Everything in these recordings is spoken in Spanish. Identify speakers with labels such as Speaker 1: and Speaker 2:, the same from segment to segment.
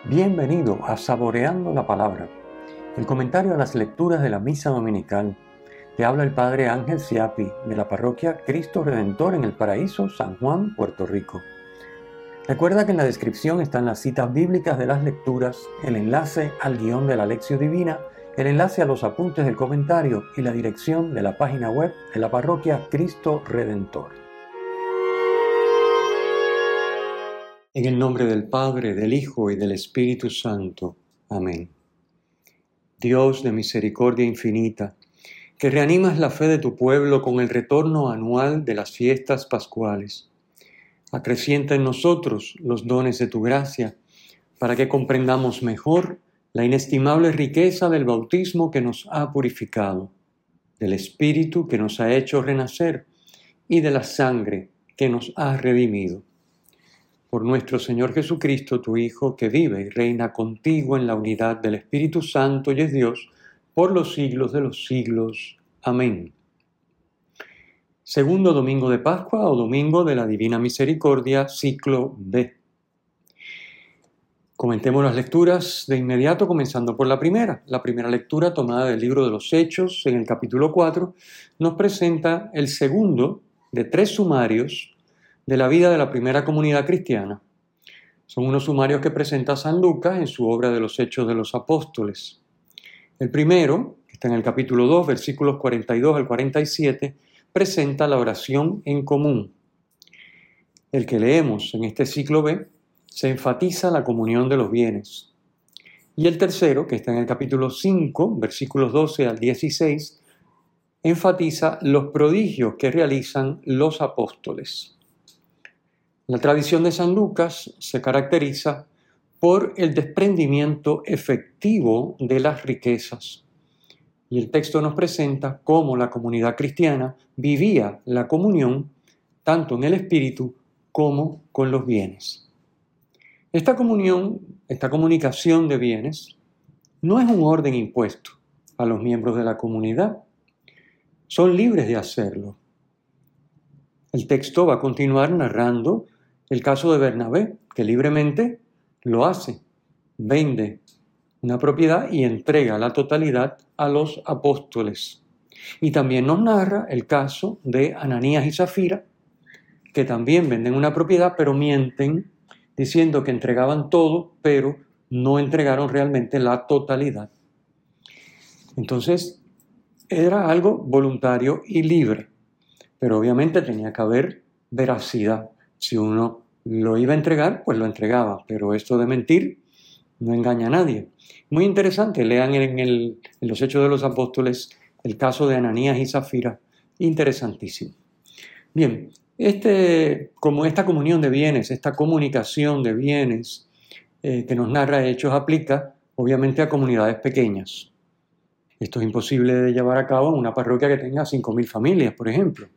Speaker 1: Bienvenido a Saboreando la Palabra, el comentario a las lecturas de la Misa Dominical. Te habla el Padre Ángel Siapi, de la parroquia Cristo Redentor en El Paraíso, San Juan, Puerto Rico. Recuerda que en la descripción están las citas bíblicas de las lecturas, el enlace al guión de la Lección Divina, el enlace a los apuntes del comentario y la dirección de la página web de la parroquia Cristo Redentor. En el nombre del Padre, del Hijo y del Espíritu Santo. Amén. Dios de misericordia infinita, que reanimas la fe de tu pueblo con el retorno anual de las fiestas pascuales, acrecienta en nosotros los dones de tu gracia, para que comprendamos mejor la inestimable riqueza del bautismo que nos ha purificado, del Espíritu que nos ha hecho renacer y de la sangre que nos ha redimido. Por nuestro Señor Jesucristo, tu Hijo, que vive y reina contigo en la unidad del Espíritu Santo y es Dios, por los siglos de los siglos. Amén. Segundo domingo de Pascua o domingo de la Divina Misericordia, ciclo B. Comentemos las lecturas de inmediato, comenzando por la primera. La primera lectura, tomada del libro de los Hechos, en el capítulo 4, nos presenta el segundo de 3 sumarios de la vida de la primera comunidad cristiana. Son unos sumarios que presenta San Lucas en su obra de los Hechos de los Apóstoles. El primero, que está en el capítulo 2, versículos 42 al 47, presenta la oración en común. El que leemos en este ciclo B se enfatiza la comunión de los bienes. Y el tercero, que está en el capítulo 5, versículos 12 al 16, enfatiza los prodigios que realizan los apóstoles. La tradición de San Lucas se caracteriza por el desprendimiento efectivo de las riquezas. Y el texto nos presenta cómo la comunidad cristiana vivía la comunión tanto en el espíritu como con los bienes. Esta comunión, esta comunicación de bienes, no es un orden impuesto a los miembros de la comunidad. Son libres de hacerlo. El texto va a continuar narrando el caso de Bernabé, que libremente lo hace, vende una propiedad y entrega la totalidad a los apóstoles. Y también nos narra el caso de Ananías y Zafira, que también venden una propiedad, pero mienten, diciendo que entregaban todo, pero no entregaron realmente la totalidad. Entonces, era algo voluntario y libre, pero obviamente tenía que haber veracidad. Si uno lo iba a entregar, pues lo entregaba, pero esto de mentir no engaña a nadie. Muy interesante, lean en los Hechos de los Apóstoles el caso de Ananías y Zafira, interesantísimo. Bien, como esta comunión de bienes, esta comunicación de bienes que nos narra Hechos aplica obviamente a comunidades pequeñas. Esto es imposible de llevar a cabo en una parroquia que tenga 5.000 familias, por ejemplo.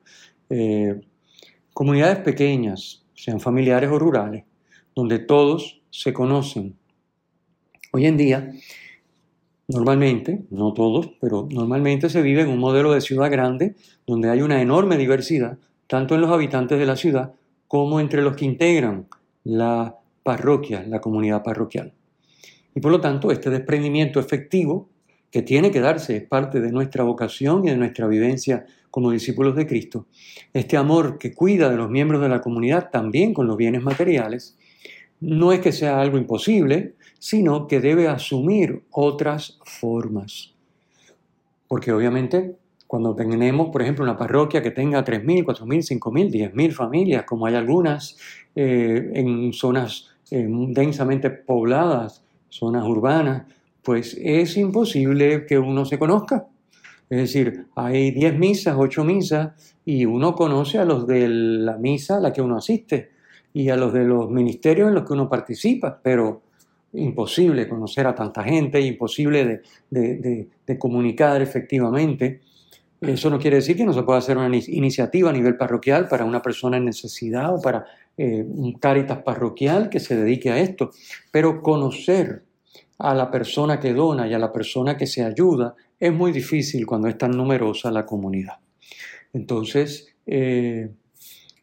Speaker 1: Comunidades pequeñas, sean familiares o rurales, donde todos se conocen. Hoy en día, normalmente, no todos, pero normalmente se vive en un modelo de ciudad grande donde hay una enorme diversidad, tanto en los habitantes de la ciudad como entre los que integran la parroquia, la comunidad parroquial. Y por lo tanto, este desprendimiento efectivo que tiene que darse, es parte de nuestra vocación y de nuestra vivencia como discípulos de Cristo, este amor que cuida de los miembros de la comunidad también con los bienes materiales, no es que sea algo imposible, sino que debe asumir otras formas. Porque obviamente cuando tenemos, por ejemplo, una parroquia que tenga 3.000, 4.000, 5.000, 10.000 familias, como hay algunas en zonas densamente pobladas, zonas urbanas, pues es imposible que uno se conozca. Es decir, hay 10 misas, 8 misas, y uno conoce a los de la misa a la que uno asiste y a los de los ministerios en los que uno participa, pero imposible conocer a tanta gente, imposible de comunicar efectivamente. Eso no quiere decir que no se pueda hacer una iniciativa a nivel parroquial para una persona en necesidad o para un Cáritas parroquial que se dedique a esto, pero conocer a la persona que dona y a la persona que se ayuda es muy difícil cuando es tan numerosa la comunidad. Entonces,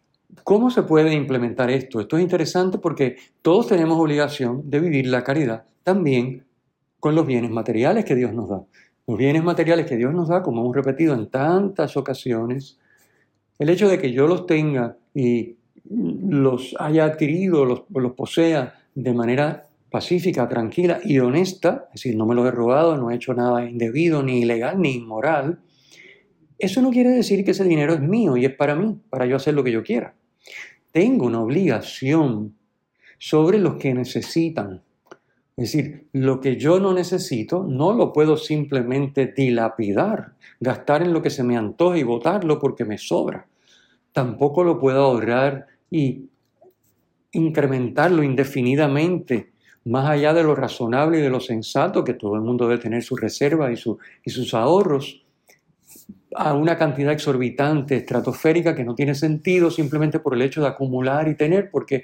Speaker 1: ¿Cómo se puede implementar esto? Esto es interesante porque todos tenemos obligación de vivir la caridad también con los bienes materiales que Dios nos da. Los bienes materiales que Dios nos da, como hemos repetido en tantas ocasiones, el hecho de que yo los tenga y los haya adquirido, los posea de manera pacífica, tranquila y honesta, es decir, no me los he robado, no he hecho nada indebido, ni ilegal, ni inmoral, eso no quiere decir que ese dinero es mío y es para mí, para yo hacer lo que yo quiera. Tengo una obligación sobre los que necesitan. Es decir, lo que yo no necesito no lo puedo simplemente dilapidar, gastar en lo que se me antoja y botarlo porque me sobra. Tampoco lo puedo ahorrar y incrementarlo indefinidamente, más allá de lo razonable y de lo sensato, que todo el mundo debe tener sus reservas y sus ahorros, a una cantidad exorbitante, estratosférica, que no tiene sentido simplemente por el hecho de acumular y tener, porque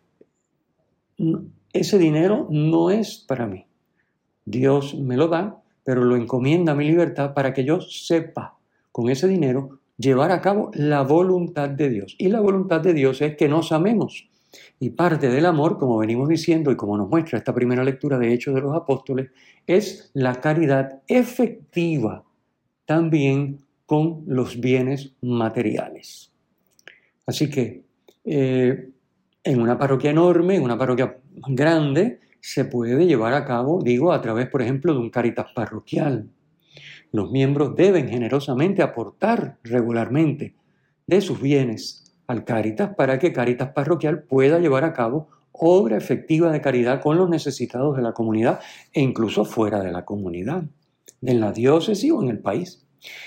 Speaker 1: ese dinero no es para mí. Dios me lo da, pero lo encomienda a mi libertad para que yo sepa con ese dinero llevar a cabo la voluntad de Dios. Y la voluntad de Dios es que nos amemos. Y parte del amor, como venimos diciendo y como nos muestra esta primera lectura de Hechos de los Apóstoles, es la caridad efectiva también con los bienes materiales. Así que en una parroquia enorme, en una parroquia grande, se puede llevar a cabo, a través, por ejemplo, de un Cáritas parroquial. Los miembros deben generosamente aportar regularmente de sus bienes al Cáritas para que Cáritas parroquial pueda llevar a cabo obra efectiva de caridad con los necesitados de la comunidad e incluso fuera de la comunidad, en la diócesis o en el país.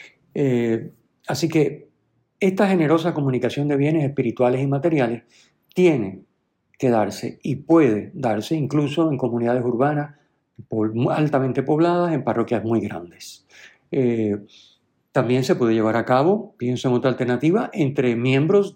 Speaker 1: Así que esta generosa comunicación de bienes espirituales y materiales tiene que darse y puede darse incluso en comunidades urbanas altamente pobladas, en parroquias muy grandes. También se puede llevar a cabo, pienso en otra alternativa, entre miembros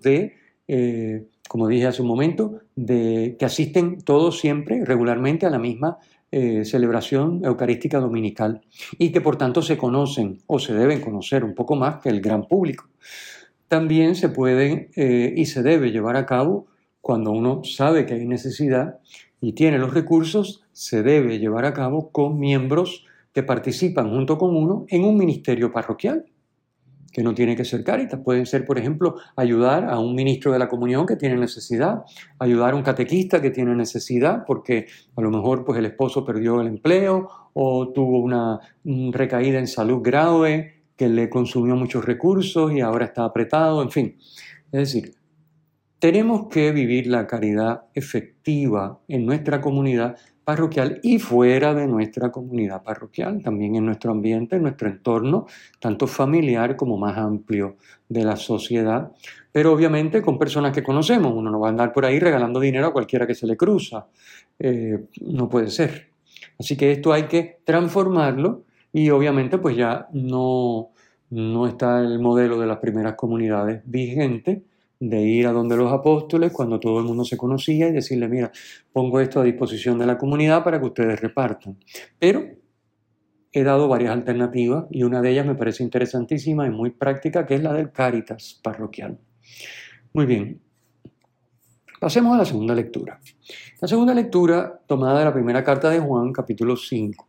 Speaker 1: como dije hace un momento, que asisten todos siempre, regularmente, a la misma celebración eucarística dominical y que por tanto se conocen o se deben conocer un poco más que el gran público. También se puede y se debe llevar a cabo cuando uno sabe que hay necesidad y tiene los recursos, se debe llevar a cabo con miembros que participan junto con uno en un ministerio parroquial, que no tiene que ser Cáritas. Pueden ser, por ejemplo, ayudar a un ministro de la comunión que tiene necesidad, ayudar a un catequista que tiene necesidad porque a lo mejor pues, el esposo perdió el empleo o tuvo una recaída en salud grave que le consumió muchos recursos y ahora está apretado, en fin. Es decir, tenemos que vivir la caridad efectiva en nuestra comunidad parroquial y fuera de nuestra comunidad parroquial, también en nuestro ambiente, en nuestro entorno, tanto familiar como más amplio de la sociedad, pero obviamente con personas que conocemos. Uno no va a andar por ahí regalando dinero a cualquiera que se le cruza, no puede ser. Así que esto hay que transformarlo y obviamente pues ya no está el modelo de las primeras comunidades vigente, de ir a donde los apóstoles cuando todo el mundo se conocía y decirle, mira, pongo esto a disposición de la comunidad para que ustedes repartan. Pero he dado varias alternativas y una de ellas me parece interesantísima y muy práctica, que es la del Cáritas parroquial. Muy bien, pasemos a la segunda lectura. La segunda lectura, tomada de la primera carta de Juan, capítulo 5.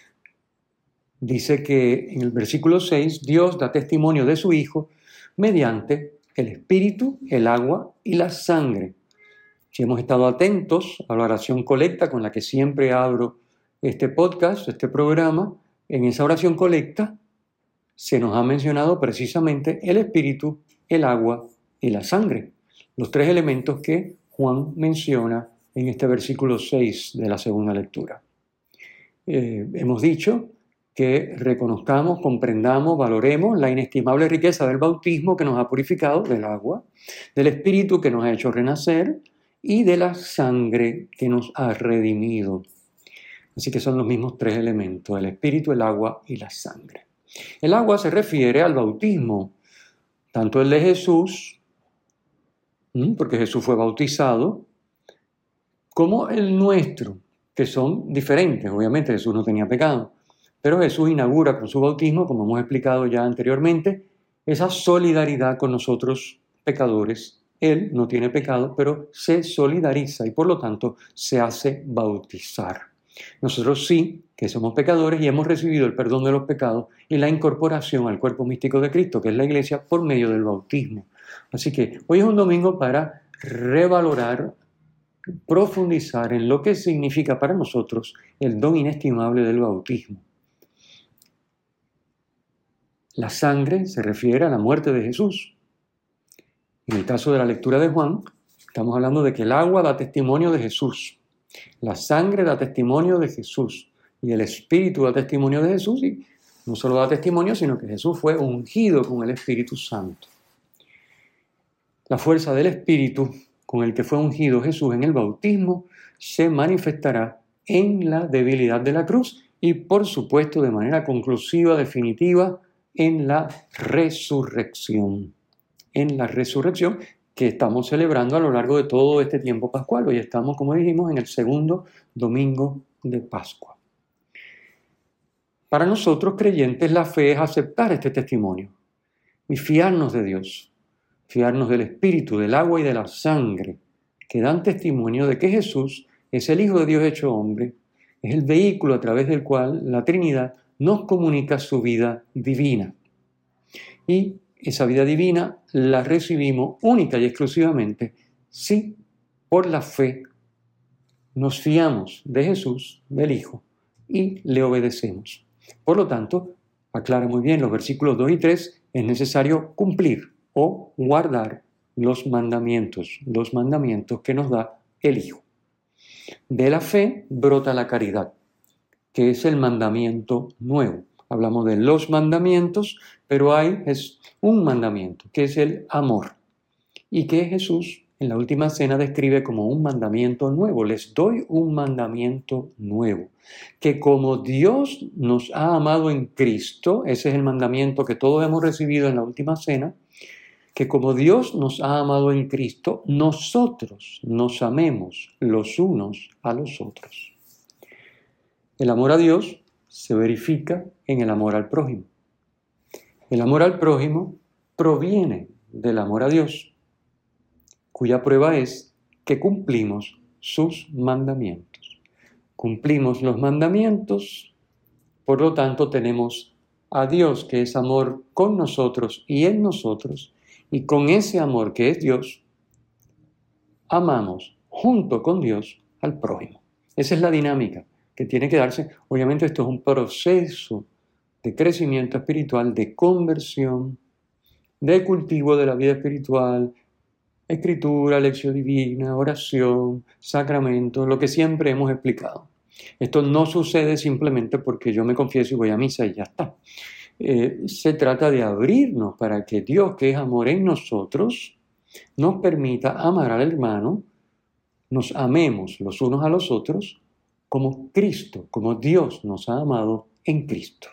Speaker 1: Dice que en el versículo 6, Dios da testimonio de su Hijo mediante el espíritu, el agua y la sangre. Si hemos estado atentos a la oración colecta con la que siempre abro este podcast, este programa, en esa oración colecta se nos ha mencionado precisamente el espíritu, el agua y la sangre, los tres elementos que Juan menciona en este versículo 6 de la segunda lectura. Hemos dicho que reconozcamos, comprendamos, valoremos la inestimable riqueza del bautismo que nos ha purificado, del agua, del espíritu que nos ha hecho renacer y de la sangre que nos ha redimido. Así que son los mismos tres elementos, el espíritu, el agua y la sangre. El agua se refiere al bautismo, tanto el de Jesús, porque Jesús fue bautizado, como el nuestro, que son diferentes. Obviamente Jesús no tenía pecado. Pero Jesús inaugura con su bautismo, como hemos explicado ya anteriormente, esa solidaridad con nosotros pecadores él no tiene pecado, pero se solidariza y por lo tanto se hace bautizar. Nosotros sí, que somos pecadores y hemos recibido el perdón de los pecados y la incorporación al cuerpo místico de Cristo, que es la Iglesia, por medio del bautismo. Así que hoy es un domingo para revalorar, profundizar en lo que significa para nosotros el don inestimable del bautismo. La sangre se refiere a la muerte de Jesús. En el caso de la lectura de Juan, estamos hablando de que el agua da testimonio de Jesús, la sangre da testimonio de Jesús y el Espíritu da testimonio de Jesús, y no solo da testimonio, sino que Jesús fue ungido con el Espíritu Santo. La fuerza del Espíritu con el que fue ungido Jesús en el bautismo se manifestará en la debilidad de la cruz y, por supuesto, de manera conclusiva, definitiva, en la resurrección. En la resurrección que estamos celebrando a lo largo de todo este tiempo pascual. Hoy estamos, como dijimos, en el segundo domingo de Pascua. Para nosotros creyentes, la fe es aceptar este testimonio y fiarnos de Dios, fiarnos del Espíritu, del agua y de la sangre, que dan testimonio de que Jesús es el Hijo de Dios hecho hombre, es el vehículo a través del cual la Trinidad nos comunica su vida divina. Y esa vida divina la recibimos única y exclusivamente si por la fe nos fiamos de Jesús, del Hijo, y le obedecemos. Por lo tanto, aclara muy bien los versículos 2 y 3, es necesario cumplir o guardar los mandamientos que nos da el Hijo. De la fe brota la caridad, que es el mandamiento nuevo. Hablamos de los mandamientos, pero es un mandamiento, que es el amor, y que Jesús en la última cena describe como un mandamiento nuevo. Les doy un mandamiento nuevo, que como Dios nos ha amado en Cristo, ese es el mandamiento que todos hemos recibido en la última cena, que como Dios nos ha amado en Cristo, nosotros nos amemos los unos a los otros. El amor a Dios se verifica en el amor al prójimo. El amor al prójimo proviene del amor a Dios, cuya prueba es que cumplimos sus mandamientos. Cumplimos los mandamientos, por lo tanto tenemos a Dios, que es amor con nosotros y en nosotros, y con ese amor que es Dios, amamos junto con Dios al prójimo. Esa es la dinámica que tiene que darse. Obviamente esto es un proceso de crecimiento espiritual, de conversión, de cultivo de la vida espiritual, escritura, lección divina, oración, sacramento, lo que siempre hemos explicado. Esto no sucede simplemente porque yo me confieso y voy a misa y ya está. Se trata de abrirnos para que Dios, que es amor en nosotros, nos permita amar al hermano, nos amemos los unos a los otros como Cristo, como Dios nos ha amado en Cristo.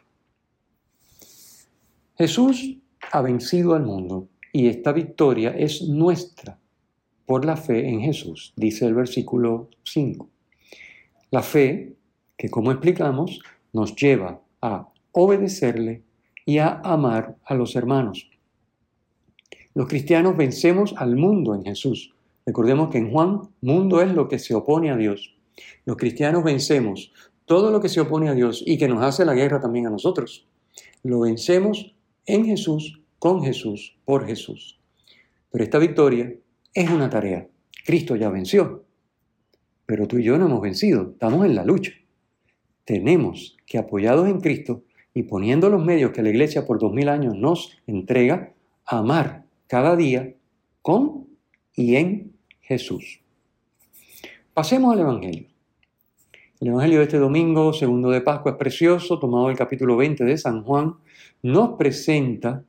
Speaker 1: Jesús ha vencido al mundo y esta victoria es nuestra por la fe en Jesús, dice el versículo 5. La fe que, como explicamos, nos lleva a obedecerle y a amar a los hermanos. Los cristianos vencemos al mundo en Jesús. Recordemos que en Juan, mundo es lo que se opone a Dios. Los cristianos vencemos todo lo que se opone a Dios y que nos hace la guerra también a nosotros. Lo vencemos en Jesús, con Jesús, por Jesús. Pero esta victoria es una tarea. Cristo ya venció, pero tú y yo no hemos vencido, estamos en la lucha. Tenemos que, apoyados en Cristo y poniendo los medios que la Iglesia por 2000 años nos entrega, amar cada día con y en Jesús. Pasemos al Evangelio. El Evangelio de este domingo, segundo de Pascua, es precioso, tomado del capítulo 20 de San Juan, nos presenta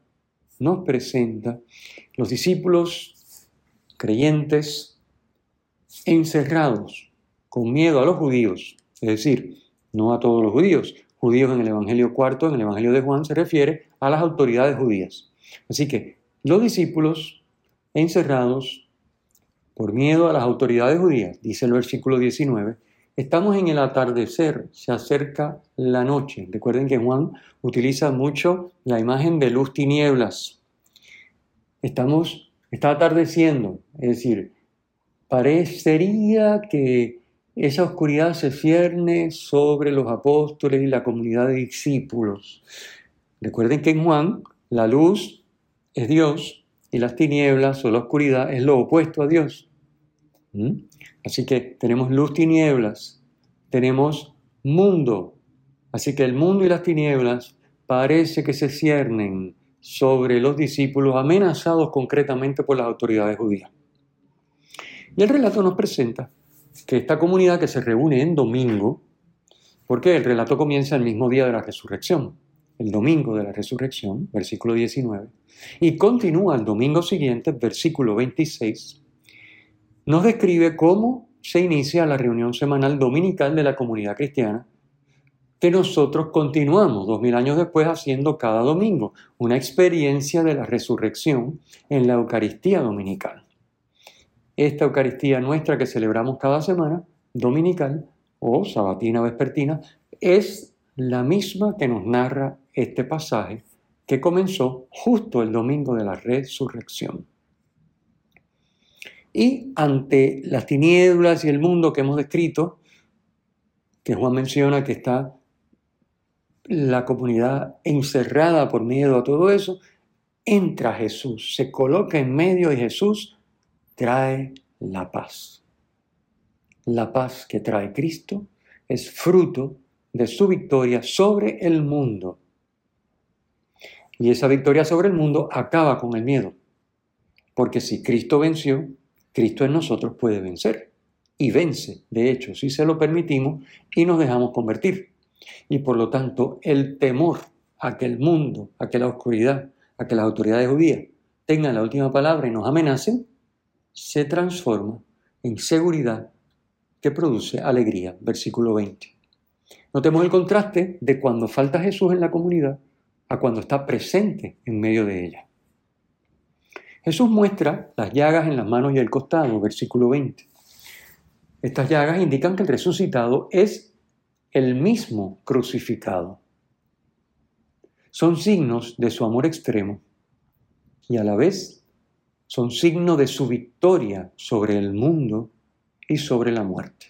Speaker 1: los discípulos creyentes encerrados con miedo a los judíos, es decir, no a todos los judíos. Judíos en el Evangelio cuarto, en el Evangelio de Juan, se refiere a las autoridades judías. Así que los discípulos encerrados por miedo a las autoridades judías, dice el versículo 19, estamos en el atardecer, se acerca la noche. Recuerden que Juan utiliza mucho la imagen de luz-tinieblas. Estamos Está atardeciendo, es decir, parecería que esa oscuridad se cierne sobre los apóstoles y la comunidad de discípulos. Recuerden que en Juan la luz es Dios y las tinieblas o la oscuridad es lo opuesto a Dios. Así que tenemos luz, tinieblas, tenemos mundo. Así que el mundo y las tinieblas parece que se ciernen sobre los discípulos amenazados concretamente por las autoridades judías. Y el relato nos presenta que esta comunidad que se reúne en domingo, porque el relato comienza el mismo día de la resurrección, el domingo de la resurrección, versículo 19, y continúa el domingo siguiente, versículo 26, nos describe cómo se inicia la reunión semanal dominical de la comunidad cristiana que nosotros continuamos 2000 años después haciendo cada domingo, una experiencia de la resurrección en la Eucaristía dominical. Esta Eucaristía nuestra que celebramos cada semana, dominical o sabatina vespertina, es la misma que nos narra este pasaje que comenzó justo el domingo de la resurrección. Y ante las tinieblas y el mundo que hemos descrito, que Juan menciona que está la comunidad encerrada por miedo a todo eso, entra Jesús, se coloca en medio y Jesús trae la paz. La paz que trae Cristo es fruto de su victoria sobre el mundo. Y esa victoria sobre el mundo acaba con el miedo. Porque si Cristo venció, Cristo en nosotros puede vencer. Y vence, de hecho, si se lo permitimos y nos dejamos convertir. Y por lo tanto, el temor a que el mundo, a que la oscuridad, a que las autoridades judías tengan la última palabra y nos amenacen, se transforma en seguridad que produce alegría. Versículo 20. Notemos el contraste de cuando falta Jesús en la comunidad a cuando está presente en medio de ella. Jesús muestra las llagas en las manos y el costado, versículo 20. Estas llagas indican que el resucitado es el mismo crucificado. Son signos de su amor extremo y a la vez son signo de su victoria sobre el mundo y sobre la muerte.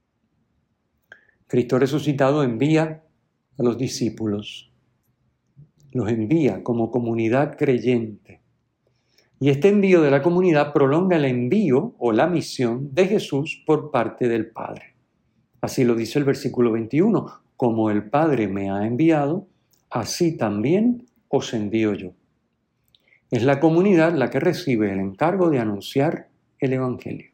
Speaker 1: Cristo resucitado envía a los discípulos, los envía como comunidad creyente. Y este envío de la comunidad prolonga el envío o la misión de Jesús por parte del Padre. Así lo dice el versículo 21, como el Padre me ha enviado, así también os envío yo. Es la comunidad la que recibe el encargo de anunciar el Evangelio.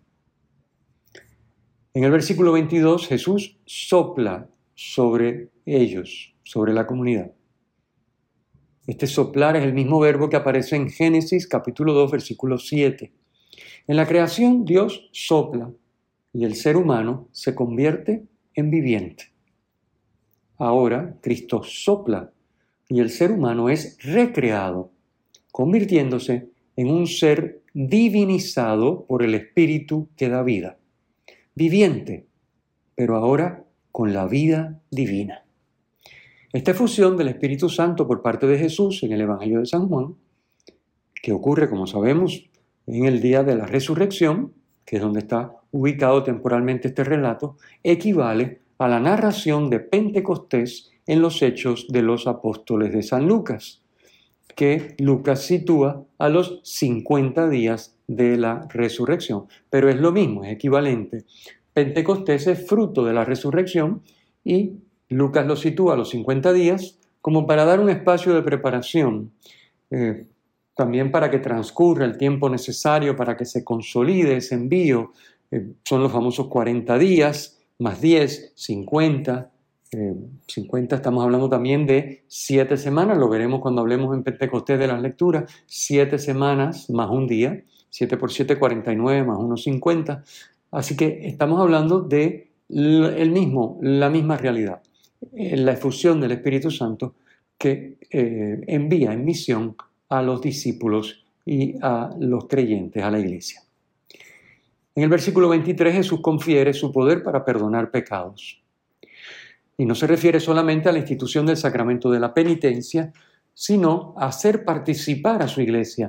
Speaker 1: En el versículo 22, Jesús sopla sobre ellos, sobre la comunidad. Este soplar es el mismo verbo que aparece en Génesis capítulo 2, versículo 7. En la creación, Dios sopla y el ser humano se convierte en viviente. Ahora, Cristo sopla y el ser humano es recreado, convirtiéndose en un ser divinizado por el Espíritu que da vida. Viviente, pero ahora con la vida divina. Esta efusión del Espíritu Santo por parte de Jesús en el Evangelio de San Juan, que ocurre, como sabemos, en el día de la resurrección, que es donde está ubicado temporalmente este relato, equivale a la narración de Pentecostés en los Hechos de los Apóstoles de San Lucas, que Lucas sitúa a los 50 días de la resurrección. Pero es lo mismo, es equivalente. Pentecostés es fruto de la resurrección y Lucas lo sitúa a los 50 días como para dar un espacio de preparación, también para que transcurra el tiempo necesario para que se consolide ese envío. Son los famosos 40 días, más 10, 50. 50 estamos hablando también de 7 semanas, lo veremos cuando hablemos en Pentecostés de las lecturas, 7 semanas más un día, 7 por 7, 49 más 1, 50. Así que estamos hablando de la misma realidad, la efusión del Espíritu Santo que envía en misión a los discípulos y a los creyentes, a la iglesia. En el versículo 23 Jesús confiere su poder para perdonar pecados. Y no se refiere solamente a la institución del sacramento de la penitencia, sino a hacer participar a su iglesia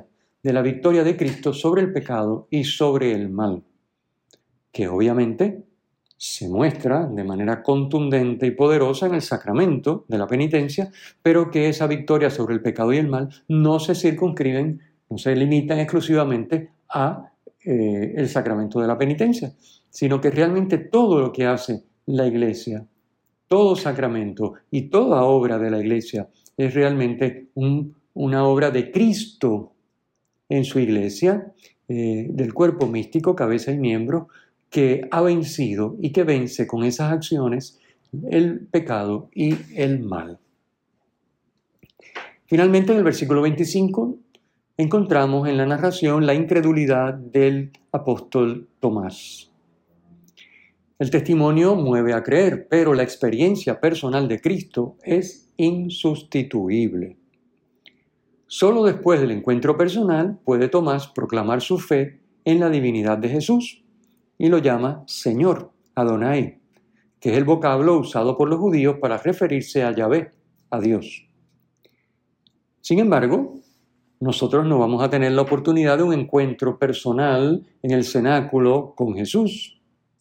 Speaker 1: de la victoria de Cristo sobre el pecado y sobre el mal, que obviamente se muestra de manera contundente y poderosa en el sacramento de la penitencia, pero que esa victoria sobre el pecado y el mal no se circunscriben, no se limitan exclusivamente a el sacramento de la penitencia, sino que realmente todo lo que hace la Iglesia, todo sacramento y toda obra de la Iglesia es realmente una obra de Cristo en su Iglesia, del cuerpo místico, cabeza y miembro, que ha vencido y que vence con esas acciones el pecado y el mal. Finalmente, en el versículo 25, encontramos en la narración la incredulidad del apóstol Tomás. El testimonio mueve a creer, pero la experiencia personal de Cristo es insustituible. Solo después del encuentro personal puede Tomás proclamar su fe en la divinidad de Jesús y lo llama Señor, Adonai, que es el vocablo usado por los judíos para referirse a Yahvé, a Dios. Sin embargo, nosotros no vamos a tener la oportunidad de un encuentro personal en el cenáculo con Jesús.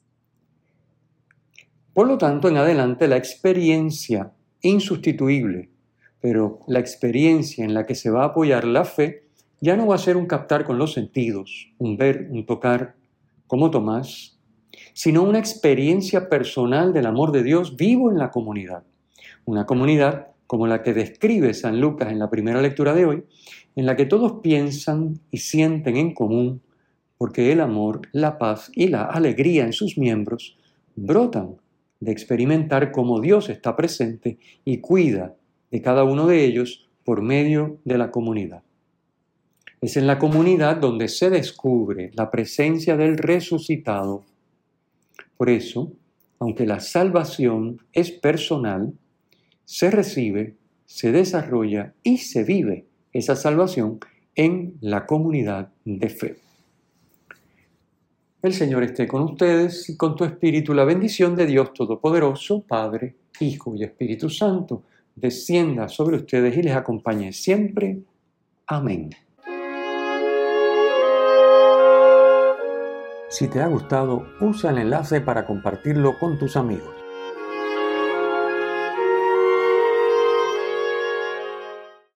Speaker 1: Por lo tanto, en adelante la experiencia insustituible, pero la experiencia en la que se va a apoyar la fe, ya no va a ser un captar con los sentidos, un ver, un tocar, como Tomás, sino una experiencia personal del amor de Dios vivo en la comunidad. Una comunidad como la que describe San Lucas en la primera lectura de hoy, en la que todos piensan y sienten en común, porque el amor, la paz y la alegría en sus miembros brotan de experimentar cómo Dios está presente y cuida de cada uno de ellos por medio de la comunidad. Es en la comunidad donde se descubre la presencia del resucitado. Por eso, aunque la salvación es personal, se recibe, se desarrolla y se vive esa salvación en la comunidad de fe. El Señor esté con ustedes y con tu espíritu. La bendición de Dios Todopoderoso, Padre, Hijo y Espíritu Santo, descienda sobre ustedes y les acompañe siempre. Amén. Si te ha gustado, usa el enlace para compartirlo con tus amigos.